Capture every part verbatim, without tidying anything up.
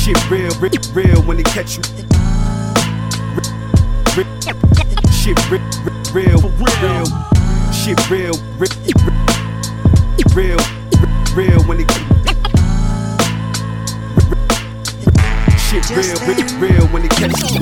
Shit real, real, real when they catch you. Shit real, real, real. Shit real, real, real, real when they catch you. Shit real, real, real when they catch you.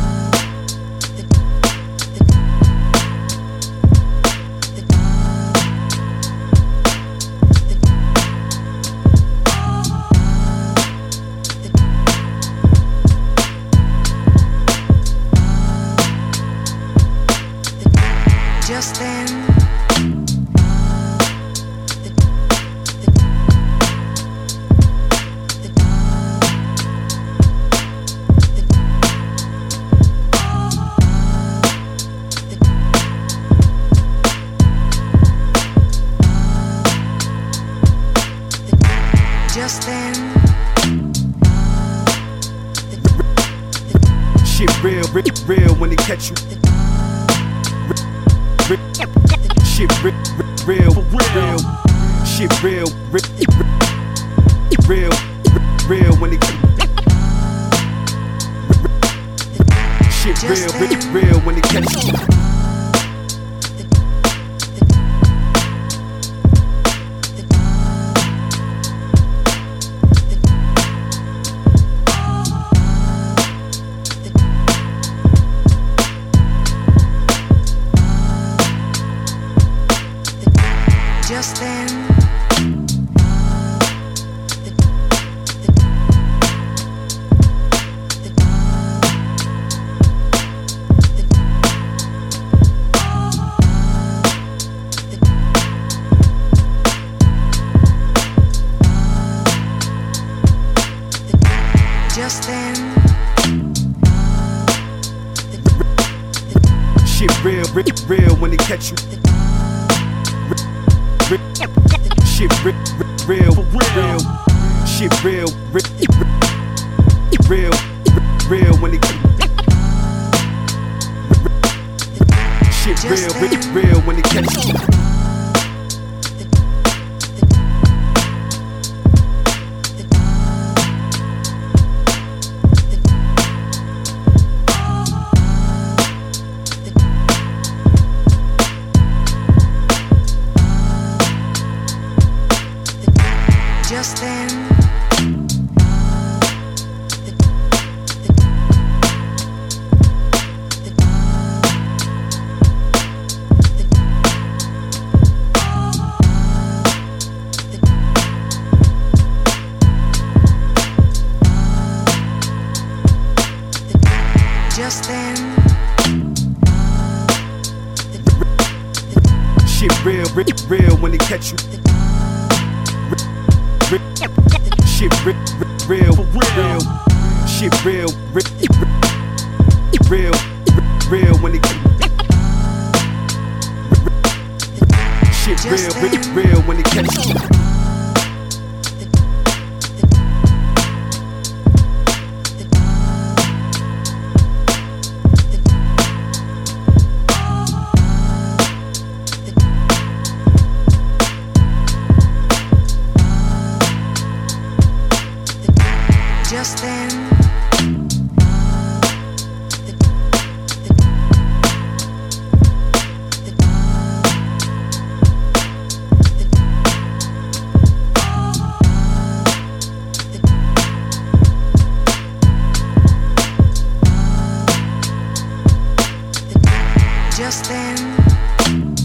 Just then, just then, shit real, real, real when they catch you. Shit real, real, real. Shit real, real, real, real when they catch you. Shit real, real, real when they catch you. just then, just then, shit real, real, real when they catch you. Shit real, real, real. Shit real, real, real, real when they catch you. Shit real, real, real when they catch you. just then, just then, shit real, real, real when they catch you. Shit real, real, real. Shit real, real, real, real when they catch you. Shit real, real, real when they catch you. just then, just then.